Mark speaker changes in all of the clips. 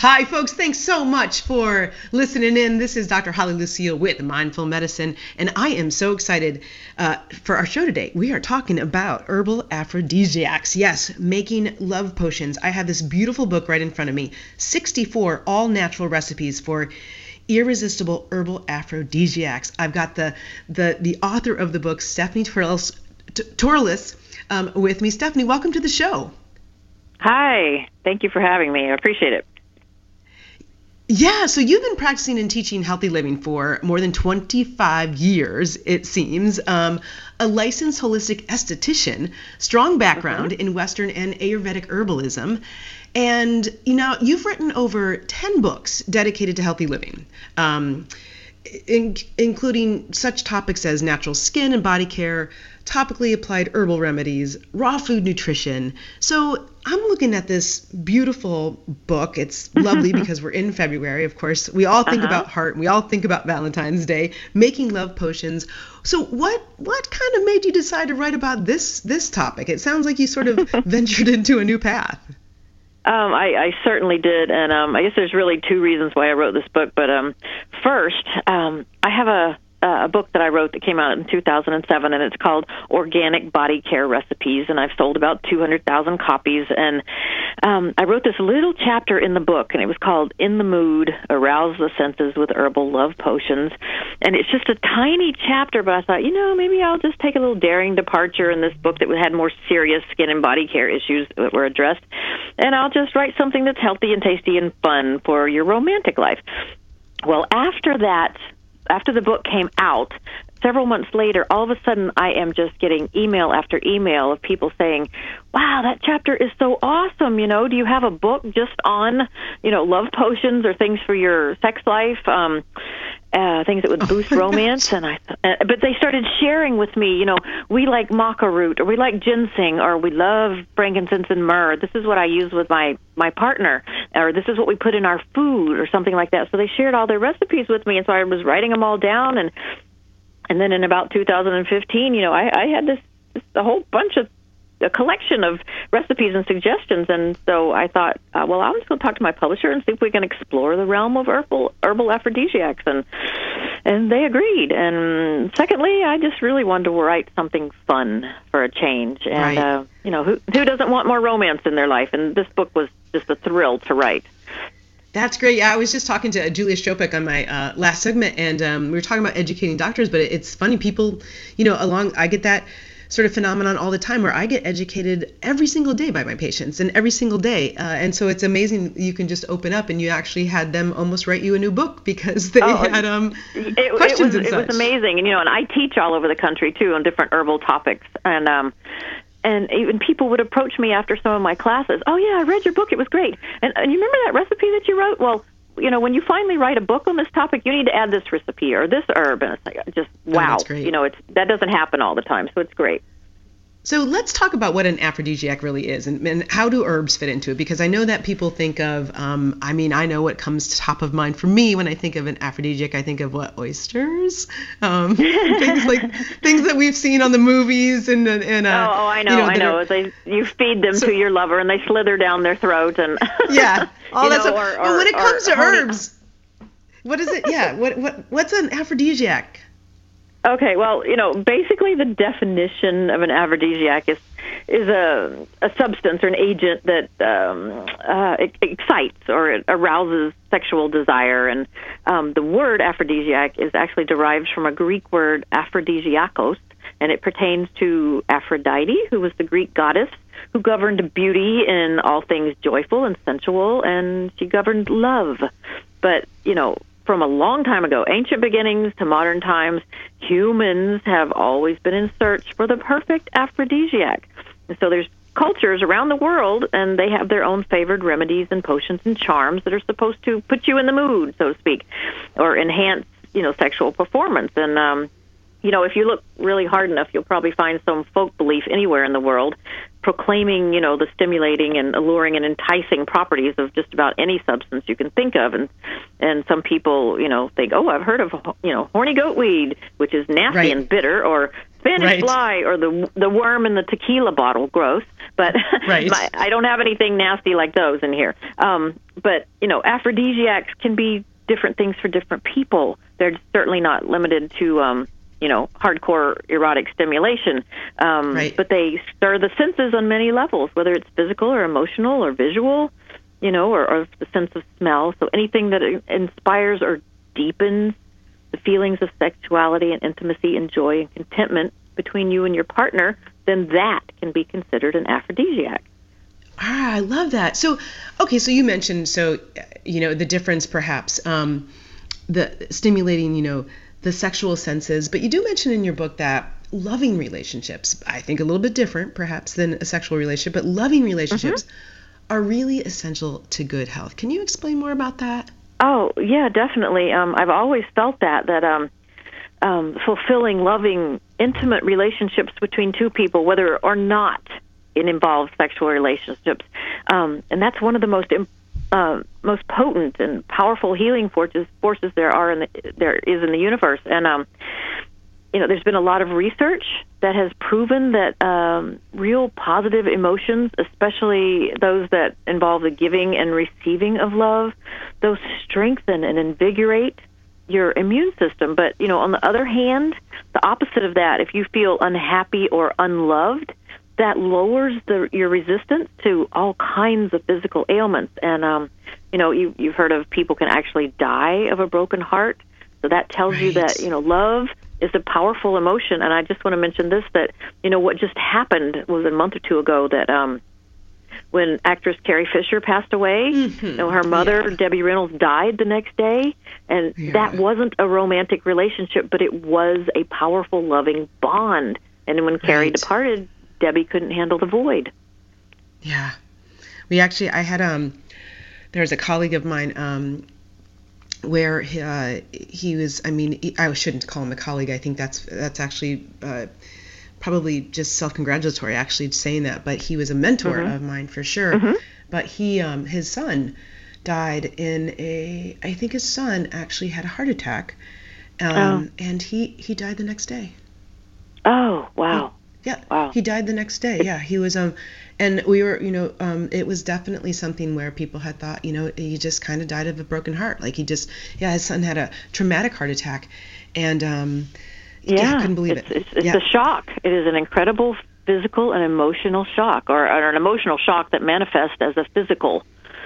Speaker 1: Hi, folks. Thanks so much for listening in. This is Dr. Holly Lucille with Mindful Medicine, and I am so excited for our show today. We are talking about herbal aphrodisiacs. Yes, making love potions. I have this beautiful book right in front of me, 64 all-natural recipes for irresistible herbal aphrodisiacs. I've got the author of the book, Stephanie Torlis, with me. Stephanie, welcome to the show.
Speaker 2: Hi. Thank you for having me. I appreciate it.
Speaker 1: Yeah, so you've been practicing and teaching healthy living for more than 25 years, it seems. A licensed holistic esthetician, strong background in Western and Ayurvedic herbalism. And, you've written over 10 books dedicated to healthy living, including such topics as natural skin and body care, topically applied herbal remedies, raw food nutrition. So I'm looking at this beautiful book. It's lovely because we're in February, of course. We all think about heart, and we all think about Valentine's Day, making love potions. So what kind of made you decide to write about this topic? It sounds like you sort of ventured into a new path.
Speaker 2: I certainly did, and I guess there's really two reasons why I wrote this book. But first, I have a book that I wrote that came out in 2007, and it's called Organic Body Care Recipes, and I've sold about 200,000 copies. And I wrote this little chapter in the book, and it was called In the Mood, Arouse the Senses with Herbal Love Potions. And it's just a tiny chapter, but I thought, maybe I'll just take a little daring departure in this book that had more serious skin and body care issues that were addressed, and I'll just write something that's healthy and tasty and fun for your romantic life. Well, after the book came out, several months later, all of a sudden I am just getting email after email of people saying, wow, that chapter is so awesome. Do you have a book just on, love potions or things for your sex life, things that would boost romance? And but they started sharing with me, we like maca root, or we like ginseng, or we love frankincense and myrrh. This is what I use with my partner, or this is what we put in our food, or something like that. So they shared all their recipes with me, and so I was writing them all down. And then in about 2015, I had a whole bunch of a collection of recipes and suggestions, and so I thought, I'm just going to talk to my publisher and see if we can explore the realm of herbal aphrodisiacs, and they agreed. And secondly, I just really wanted to write something fun for a change, and
Speaker 1: right.
Speaker 2: Who doesn't want more romance in their life? And this book was just a thrill to write.
Speaker 1: That's great. Yeah, I was just talking to Julia Stropik on my last segment, and we were talking about educating doctors, but it's funny, people, I get that sort of phenomenon all the time where I get educated every single day by my patients, and every single day. And so it's amazing you can just open up and you actually had them almost write you a new book because they had questions and such.
Speaker 2: It was amazing. And I teach all over the country, too, on different herbal topics. And even people would approach me after some of my classes. Oh, yeah, I read your book. It was great. And you remember that recipe that you wrote? Well, when you finally write a book on this topic, you need to add this recipe or this herb. And it's like, just, wow.
Speaker 1: That's great.
Speaker 2: That doesn't happen all the time, so it's great.
Speaker 1: So let's talk about what an aphrodisiac really is, and how do herbs fit into it? Because I know that people think of, I know what comes top of mind for me when I think of an aphrodisiac. I think of what, oysters, things that we've seen on the movies, and
Speaker 2: I know. You feed them to your lover, and they slither down their throat, and
Speaker 1: yeah, all that stuff. But when it comes to herbs, what is it? Yeah, what's an aphrodisiac?
Speaker 2: Okay, well, basically the definition of an aphrodisiac is a substance or an agent that excites or it arouses sexual desire. And the word aphrodisiac is actually derived from a Greek word aphrodisiakos, and it pertains to Aphrodite, who was the Greek goddess who governed beauty in all things joyful and sensual, and she governed love. But, from a long time ago, ancient beginnings to modern times, humans have always been in search for the perfect aphrodisiac. And so there's cultures around the world, and they have their own favored remedies and potions and charms that are supposed to put you in the mood, so to speak, or enhance, sexual performance. And, if you look really hard enough, you'll probably find some folk belief anywhere in the world proclaiming, the stimulating and alluring and enticing properties of just about any substance you can think of. And some people, think, oh, I've heard of, horny goat weed, which is nasty
Speaker 1: right.
Speaker 2: and bitter, or Spanish fly or the worm in the tequila bottle, gross. But I don't have anything nasty like those in here. But, aphrodisiacs can be different things for different people. They're certainly not limited to, hardcore erotic stimulation. But they stir the senses on many levels, whether it's physical or emotional or visual, or the sense of smell. So anything that inspires or deepens the feelings of sexuality and intimacy and joy and contentment between you and your partner, then that can be considered an aphrodisiac.
Speaker 1: I love that. So you mentioned, the difference perhaps, the stimulating, the sexual senses, but you do mention in your book that loving relationships, I think a little bit different perhaps than a sexual relationship, but loving relationships are really essential to good health. Can you explain more about that?
Speaker 2: Oh, yeah, definitely. I've always felt that fulfilling, loving, intimate relationships between two people, whether or not it involves sexual relationships, and that's one of the most potent and powerful healing forces there is in the universe. And there's been a lot of research that has proven that real positive emotions, especially those that involve the giving and receiving of love, those strengthen and invigorate your immune system. But, on the other hand, the opposite of that, if you feel unhappy or unloved, that lowers your resistance to all kinds of physical ailments. And, you've heard of people can actually die of a broken heart. So that tells you that, love is a powerful emotion. And I just want to mention this, that, what just happened was a month or two ago that when actress Carrie Fisher passed away, her mother, Debbie Reynolds, died the next day. And that wasn't a romantic relationship, but it was a powerful, loving bond. And when Carrie departed, Debbie couldn't handle the void.
Speaker 1: Yeah. I had, there's a colleague of mine, where he was, I shouldn't call him a colleague. I think that's actually probably just self-congratulatory, actually saying that, but he was a mentor of mine for sure. But he, his son died I think his son actually had a heart attack, and he died the next day.
Speaker 2: Oh, wow.
Speaker 1: Wow. He died the next day. Yeah, he was, and we were, it was definitely something where people had thought, he just kind of died of a broken heart. Like his son had a traumatic heart attack, and I couldn't believe it.
Speaker 2: It's a shock. It is an incredible physical and emotional shock, or an emotional shock that manifests as a physical,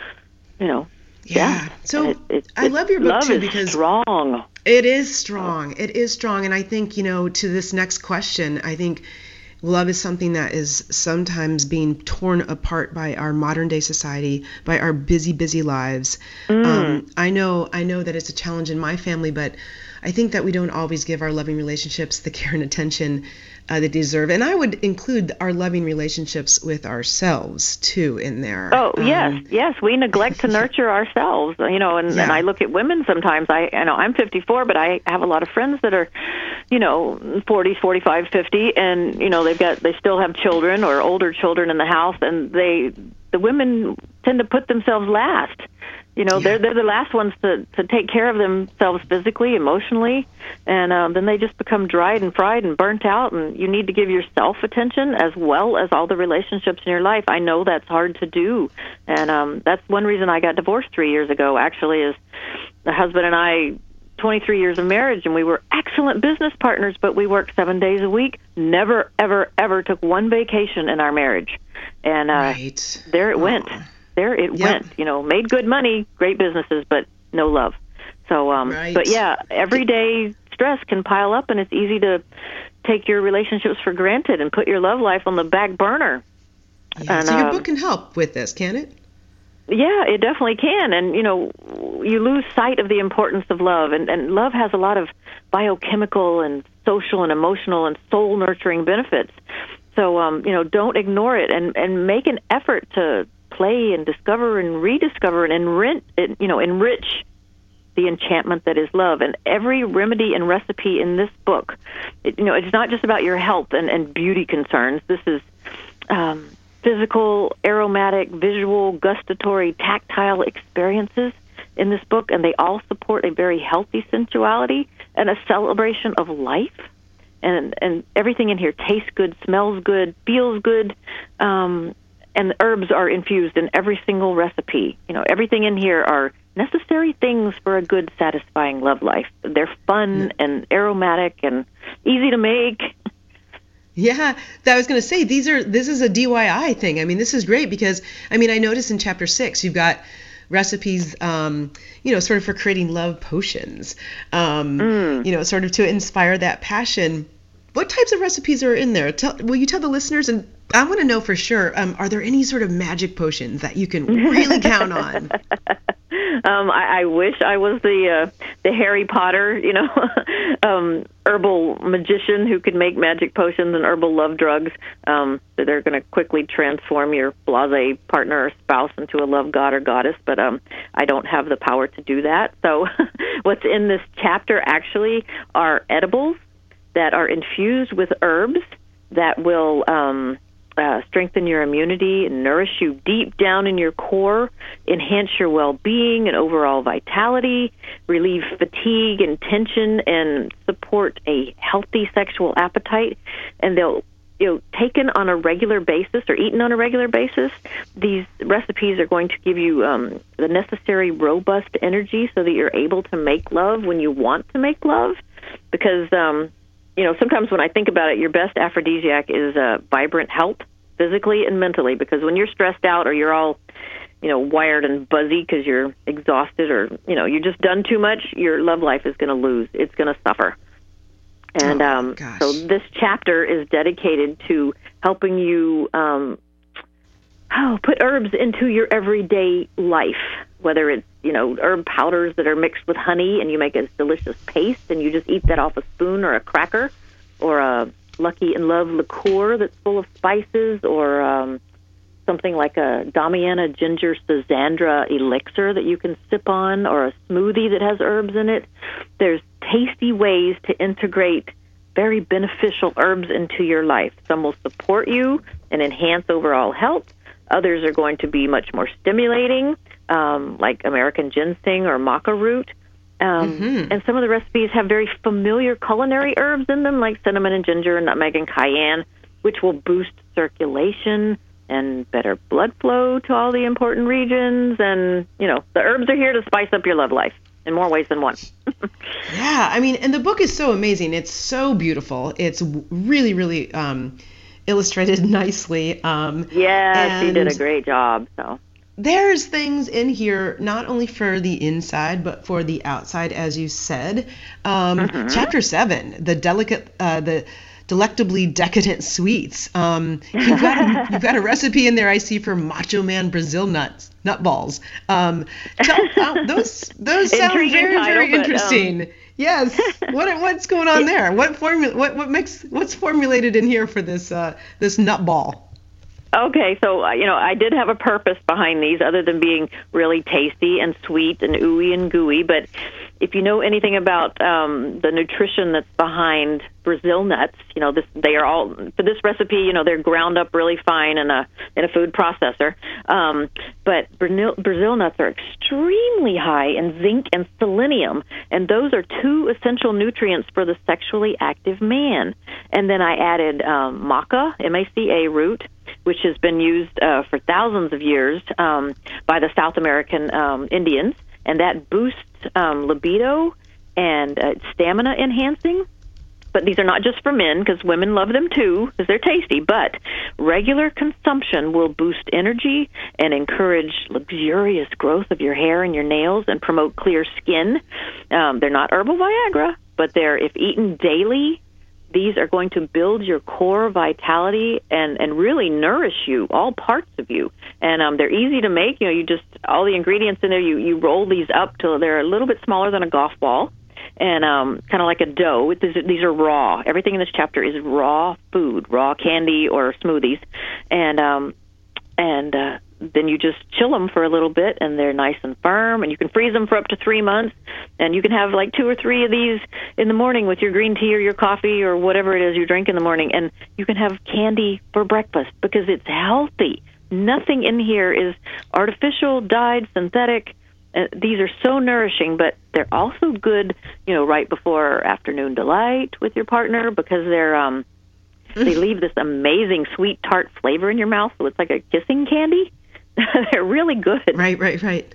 Speaker 1: Yeah. So I love your book too, because
Speaker 2: strong.
Speaker 1: It is strong. It is strong, and I think to this next question, I think love is something that is sometimes being torn apart by our modern day society, by our busy lives. I know that it's a challenge in my family, but I think that we don't always give our loving relationships the care and attention they deserve. And I would include our loving relationships with ourselves too in there.
Speaker 2: Oh, yes. We neglect to nurture ourselves, and I look at women sometimes. I'm 54, but I have a lot of friends that are, 40s, 45, 50, and, they still have children or older children in the house, and the women tend to put themselves last. They're the last ones to take care of themselves physically, emotionally, and then they just become dried and fried and burnt out, and you need to give yourself attention as well as all the relationships in your life. I know that's hard to do, and that's one reason I got divorced 3 years ago, actually, is the husband and I, 23 years of marriage, and we were excellent business partners, but we worked 7 days a week, never, ever, ever took one vacation in our marriage, and there it went. There it went, made good money, great businesses, but no love. So, but yeah, everyday stress can pile up, and it's easy to take your relationships for granted and put your love life on the back burner.
Speaker 1: Yeah, so your book can help with this, can it?
Speaker 2: Yeah, it definitely can. And, you lose sight of the importance of love. And love has a lot of biochemical and social and emotional and soul-nurturing benefits. So, don't ignore it, and make an effort to play and discover and rediscover and enrich the enchantment that is love. And every remedy and recipe in this book, it's not just about your health and beauty concerns. This is physical, aromatic, visual, gustatory, tactile experiences in this book, and they all support a very healthy sensuality and a celebration of life. and everything in here tastes good, smells good, feels good. And the herbs are infused in every single recipe. Everything in here are necessary things for a good, satisfying love life. They're fun and aromatic and easy to make.
Speaker 1: Yeah, I was going to say, this is a DIY thing. I mean, this is great because, I noticed in chapter 6, you've got recipes, sort of for creating love potions, sort of to inspire that passion. What types of recipes are in there? Will you tell the listeners? And I want to know for sure, are there any sort of magic potions that you can really count on?
Speaker 2: I wish I was the Harry Potter, herbal magician who could make magic potions and herbal love drugs that are going to quickly transform your blasé partner or spouse into a love god or goddess. But I don't have the power to do that. So what's in this chapter actually are edibles that are infused with herbs that will strengthen your immunity and nourish you deep down in your core, enhance your well-being and overall vitality, relieve fatigue and tension, and support a healthy sexual appetite. And they'll, taken on a regular basis or eaten on a regular basis, these recipes are going to give you the necessary robust energy so that you're able to make love when you want to make love. Because sometimes when I think about it, your best aphrodisiac is vibrant health, physically and mentally, because when you're stressed out or you're all, wired and buzzy because you're exhausted or, you're just done too much, your love life is going to lose. It's going to suffer. And so this chapter is dedicated to helping you put herbs into your everyday life, whether it's, herb powders that are mixed with honey and you make a delicious paste and you just eat that off a spoon or a cracker, or a Lucky in Love liqueur that's full of spices, or something like a Damiana Ginger Sazandra elixir that you can sip on, or a smoothie that has herbs in it. There's tasty ways to integrate very beneficial herbs into your life. Some will support you and enhance overall health. Others are going to be much more stimulating, like American ginseng or maca root. And some of the recipes have very familiar culinary herbs in them, like cinnamon and ginger and nutmeg and cayenne, which will boost circulation and better blood flow to all the important regions. And, the herbs are here to spice up your love life in more ways than one.
Speaker 1: Yeah, and the book is so amazing. It's so beautiful. It's really, really illustrated nicely.
Speaker 2: She did a great job. So
Speaker 1: there's things in here not only for the inside but for the outside, as you said. Chapter 7, the delectably decadent sweets. You've got a recipe in there I see for Macho Man Brazil nut balls. Those sound very, very interesting. Yes. What's going on there? What's formulated in here for this nut ball?
Speaker 2: Okay, so, I did have a purpose behind these other than being really tasty and sweet and ooey and gooey. But if you know anything about the nutrition that's behind Brazil nuts, they are all, for this recipe, they're ground up really fine in a food processor. But Brazil nuts are extremely high in zinc and selenium, and those are two essential nutrients for the sexually active man. And then I added maca, M-A-C-A root, which has been used for thousands of years by the South American Indians, and that boosts libido and stamina enhancing. But these are not just for men, because women love them too, because they're tasty. But regular consumption will boost energy and encourage luxurious growth of your hair and your nails and promote clear skin. They're not herbal Viagra, but if eaten daily, these are going to build your core vitality and really nourish you, all parts of you. And they're easy to make. All the ingredients in there, you roll these up till they're a little bit smaller than a golf ball, and kind of like a dough. These are raw. Everything in this chapter is raw food, raw candy or smoothies. And then you just chill them for a little bit, and they're nice and firm, and you can freeze them for up to 3 months, and you can have like 2 or 3 of these in the morning with your green tea or your coffee or whatever it is you drink in the morning, and you can have candy for breakfast because it's healthy. Nothing in here is artificial, dyed, synthetic. these are so nourishing, but they're also good, right before afternoon delight with your partner, because they leave this amazing sweet tart flavor in your mouth, so it's like a kissing candy. They're really good.
Speaker 1: Right.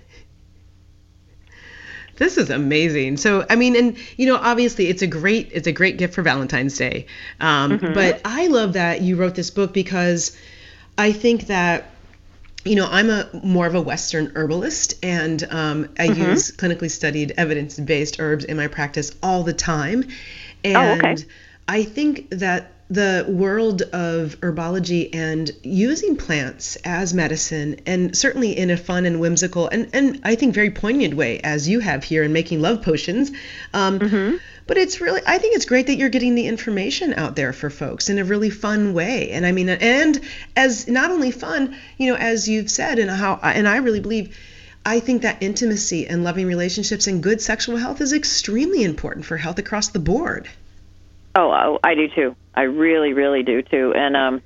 Speaker 1: This is amazing. So, I mean, and obviously it's a great gift for Valentine's Day. But I love that you wrote this book, because I think that I'm more of a Western herbalist, and I use clinically studied evidence-based herbs in my practice all the time. And I think that the world of herbology and using plants as medicine, and certainly in a fun and whimsical and I think very poignant way, as you have here in Making Love Potions. But I think it's great that you're getting the information out there for folks in a really fun way. And I mean, and as not only fun, as you've said, and I really believe, I think that intimacy and loving relationships and good sexual health is extremely important for health across the board.
Speaker 2: Oh, I do too. I really, really do too. And,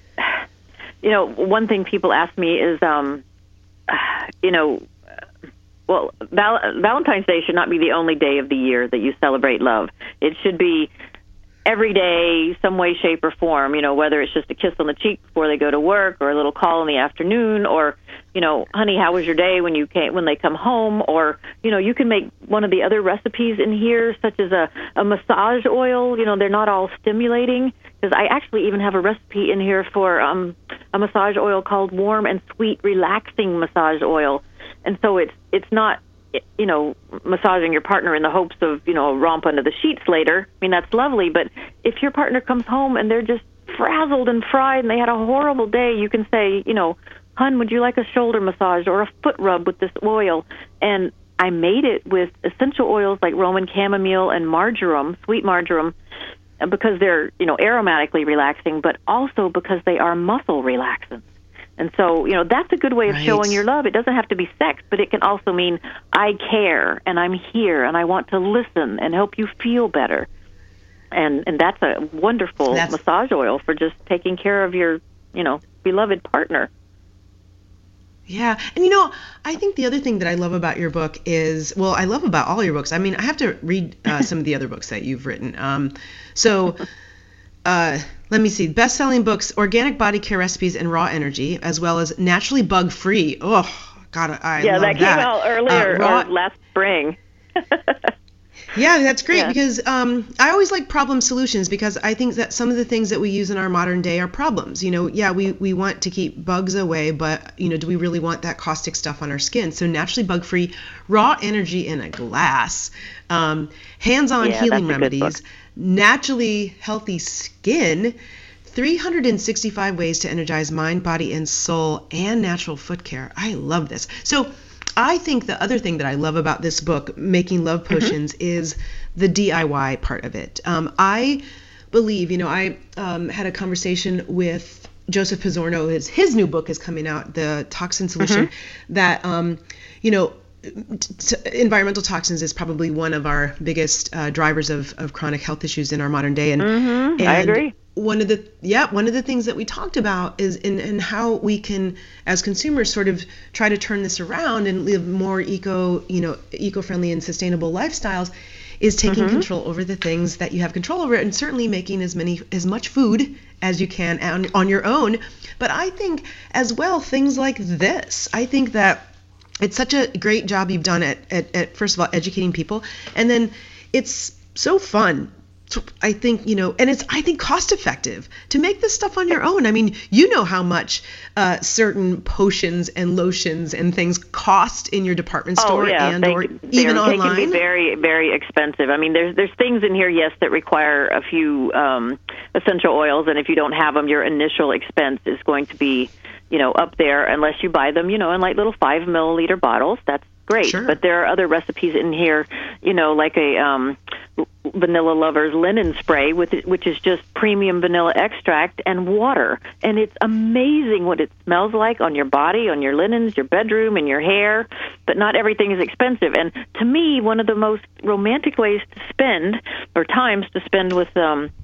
Speaker 2: one thing people ask me is, Valentine's Day should not be the only day of the year that you celebrate love. It should be every day, some way, shape, or form, whether it's just a kiss on the cheek before they go to work, or a little call in the afternoon, or, honey, how was your day when they come home? Or, you can make one of the other recipes in here, such as a massage oil. They're not all stimulating, because I actually even have a recipe in here for a massage oil called Warm and Sweet Relaxing Massage Oil. And so it's not, massaging your partner in the hopes of, a romp under the sheets later. I mean, that's lovely. But if your partner comes home and they're just frazzled and fried and they had a horrible day, you can say, hon, would you like a shoulder massage or a foot rub with this oil? And I made it with essential oils like Roman chamomile and marjoram, sweet marjoram, because they're, aromatically relaxing, but also because they are muscle relaxants. And so, that's a good way of showing your love. It doesn't have to be sex, but it can also mean I care and I'm here and I want to listen and help you feel better. And that's a wonderful massage oil for just taking care of your, beloved partner.
Speaker 1: Yeah. And, I think the other thing that I love about your book is, well, I love about all your books. I mean, I have to read some of the other books that you've written. Let me see. Best-selling books, Organic Body Care Recipes and Raw Energy, as well as Naturally Bug-Free. Oh, God, I love that.
Speaker 2: Yeah, that came out earlier, or last spring.
Speaker 1: Yeah, that's great, because I always like problem solutions, because I think that some of the things that we use in our modern day are problems. We want to keep bugs away, but, do we really want that caustic stuff on our skin? So Naturally Bug-Free, Raw Energy in a Glass, Hands-on Healing Remedies, Naturally Healthy Skin, 365 Ways to Energize Mind, Body, and Soul, and Natural Foot Care. I love this. So I think the other thing that I love about this book, Making Love Potions, is the DIY part of it. I believe, I had a conversation with Joseph Pizzorno. His new book is coming out, The Toxin Solution, that, environmental toxins is probably one of our biggest drivers of chronic health issues in our modern day. And
Speaker 2: I agree.
Speaker 1: One of the things that we talked about is in how we can, as consumers, sort of try to turn this around and live more eco-friendly and sustainable lifestyles, is taking control over the things that you have control over, and certainly making as much food as you can on your own. But I think as well, things like this, I think that it's such a great job you've done at first of all, educating people. And then it's so fun. I think, and it's, I think, cost effective to make this stuff on your own. I mean, how much certain potions and lotions and things cost in your department store or even online.
Speaker 2: They can be very, very expensive. I mean, there's things in here, yes, that require a few essential oils. And if you don't have them, your initial expense is going to be up there, unless you buy them, in like little 5 milliliter bottles. That's great.
Speaker 1: Sure.
Speaker 2: But there are other recipes in here, like a Vanilla Lover's linen spray, which is just premium vanilla extract and water. And it's amazing what it smells like on your body, on your linens, your bedroom, and your hair. But not everything is expensive. And to me, one of the most romantic ways to spend, or times to spend with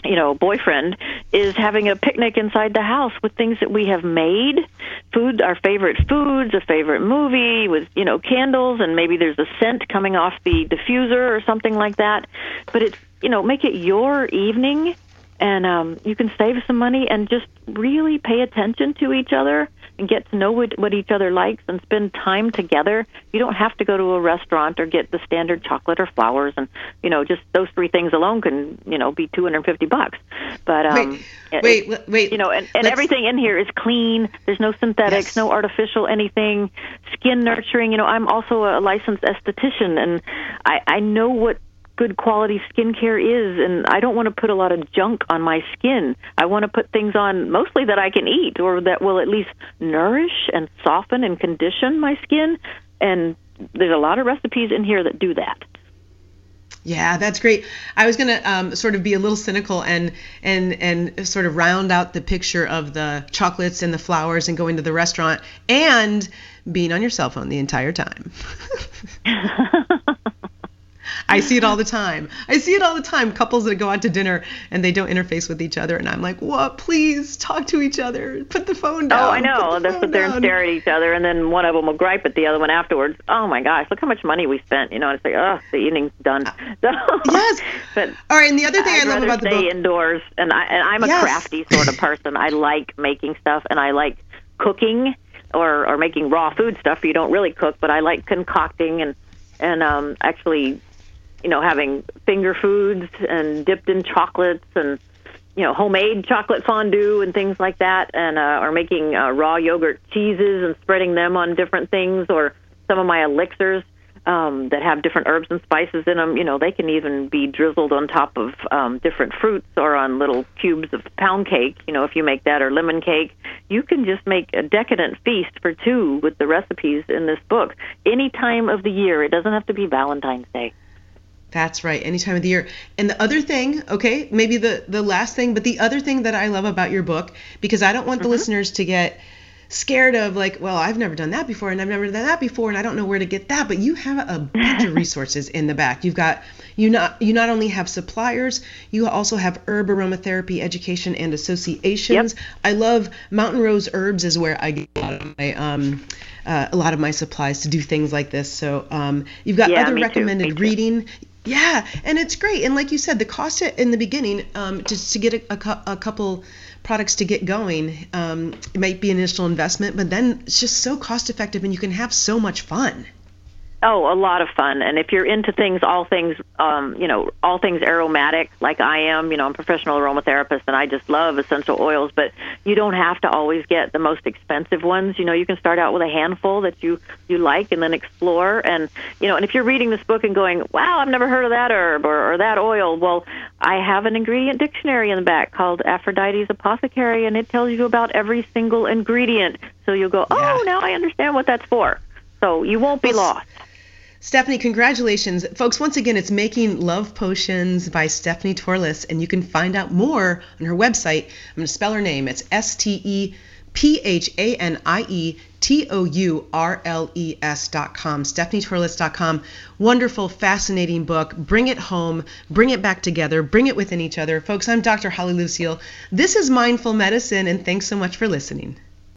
Speaker 2: boyfriend is having a picnic inside the house with things that we have made, food, our favorite foods, a favorite movie with, candles, and maybe there's a scent coming off the diffuser or something like that. But it's, make it your evening, and you can save some money and just really pay attention to each other and get to know what each other likes and spend time together. You don't have to go to a restaurant or get the standard chocolate or flowers, and just those three things alone can be $250. But
Speaker 1: wait,
Speaker 2: and everything in here is clean. There's no synthetics,
Speaker 1: Yes.
Speaker 2: no artificial anything. Skin nurturing. I'm also a licensed esthetician, and I know what good quality skincare is, and I don't want to put a lot of junk on my skin. I want to put things on mostly that I can eat, or that will at least nourish and soften and condition my skin. And there's a lot of recipes in here that do that.
Speaker 1: Yeah, that's great. I was going to sort of be a little cynical and sort of round out the picture of the chocolates and the flowers and going to the restaurant and being on your cell phone the entire time. I see it all the time. Couples that go out to dinner and they don't interface with each other. And I'm like, what? Please talk to each other. Put the phone down.
Speaker 2: Oh, I know. They'll sit there and stare at each other. And then one of them will gripe at the other one afterwards. Oh, my gosh, look how much money we spent. It's like, oh, the evening's done.
Speaker 1: Yes.
Speaker 2: But
Speaker 1: all right. And the other thing I love about the book.
Speaker 2: I'd rather stay indoors. And I'm a crafty sort of person. I like making stuff, and I like cooking or making raw food stuff. You don't really cook, but I like concocting and actually having finger foods and dipped in chocolates and, homemade chocolate fondue and things like that, and or making raw yogurt cheeses and spreading them on different things, or some of my elixirs that have different herbs and spices in them. They can even be drizzled on top of different fruits or on little cubes of pound cake, if you make that, or lemon cake. You can just make a decadent feast for two with the recipes in this book any time of the year. It doesn't have to be Valentine's Day.
Speaker 1: That's right, any time of the year. And the other thing, okay, maybe the last thing, but the other thing that I love about your book, because I don't want the listeners to get scared of like, well, I've never done that before, and I've never done that before, and I don't know where to get that, but you have a bunch of resources in the back. You not only have suppliers, you also have herb aromatherapy education and associations.
Speaker 2: Yep.
Speaker 1: I love Mountain Rose Herbs is where I get a lot of my supplies to do things like this. So you've got other recommended reading. Yeah, and it's great. And like you said, the cost in the beginning to get a couple products to get going, it might be an initial investment, but then it's just so cost effective and you can have so much fun.
Speaker 2: Oh, a lot of fun. And if you're into all things aromatic, like I am, I'm a professional aromatherapist and I just love essential oils, but you don't have to always get the most expensive ones. You can start out with a handful that you like and then explore. And, and if you're reading this book and going, wow, I've never heard of that herb or that oil, well, I have an ingredient dictionary in the back called Aphrodite's Apothecary, and it tells you about every single ingredient. So you'll go, oh, now I understand what that's for. So you won't be lost.
Speaker 1: Stephanie, congratulations. Folks, once again, it's Making Love Potions by Stephanie Torles, and you can find out more on her website. I'm going to spell her name. It's StephanieTourles.com, StephanieTourles.com. Wonderful, fascinating book. Bring it home, bring it back together, bring it within each other. Folks, I'm Dr. Holly Lucille. This is Mindful Medicine, and thanks so much for listening.